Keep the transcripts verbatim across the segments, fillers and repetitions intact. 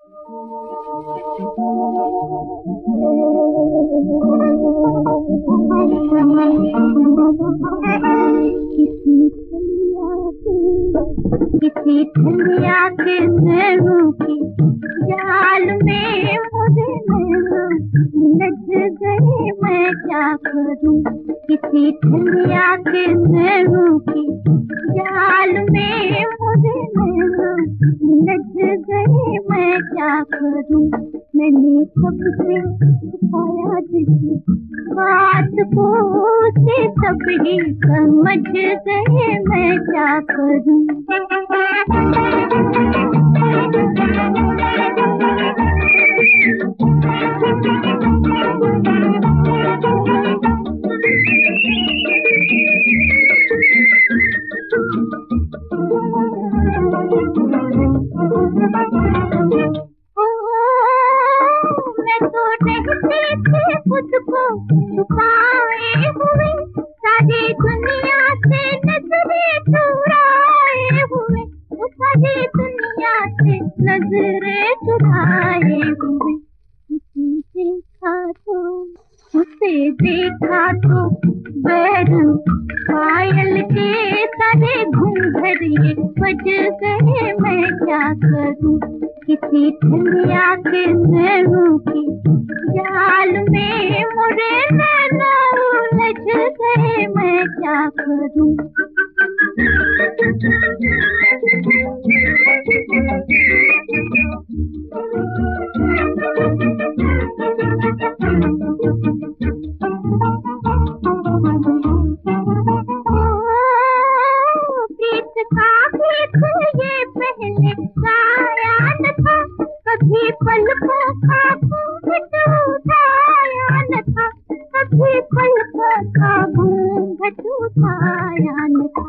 किसी ठंडिया के नैनों की जाल में मुझे लग गए, मैं क्या करूं। किसी ठंडिया के नैनों की जाल में मुझे लग गए, मैं क्या करूं। मैंने सबसे छुपाया जिस बात को से सब ही समझ गए, मैं क्या करूं। खुद को छुपाए हुए, सारी दुनिया से नजरें चुराए हुए, सारी दुनिया से नजरें चुराए हुए। उसे देखा तो उसे देखा तो बैरंग पायल के सारे घूंघट ये बज गए, मैं क्या करूं। किसी ठंडिया के नैनों की जाल में मुझे नैना उलझ गए, मैं क्या करूं। प्रीत का गीत ये पहले गाया न था, कभी पलकों का घूंघट उठाया न था, कभी पलकों का घूंघट उठाया न था।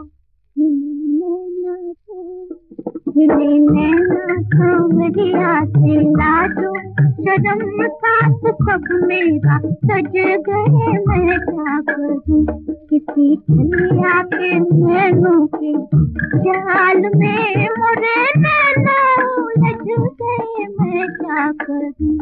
हिले नैना सांवरिया से लाजो शर्म साथ सब मेरा सज गए, मैं क्या करूं। किसी ठंडिया के नैनों के जाल में मुझे नैना उलझ गए, मैं क्या करूं।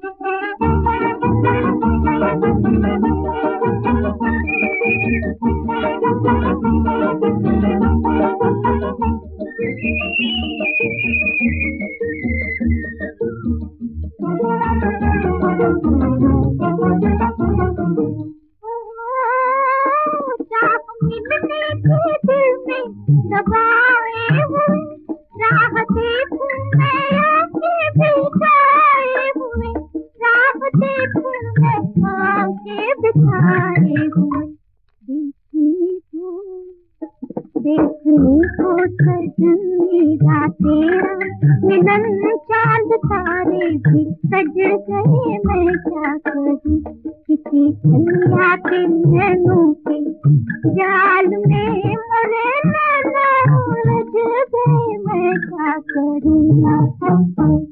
मिलने के दिल में दबाए हुए, राह देखूं मैं आंखें बिछाए हुए, राह देखूं मैं आंखें बिछाए हुए। देखने को देखने को सजनीरा तेरा मिलन चांद तारे भी सज गए, मैं क्या करूं। किसी ठंडिया के नैनों के जाल में मुझे नैना उलझ गए, मैं क्या करूं।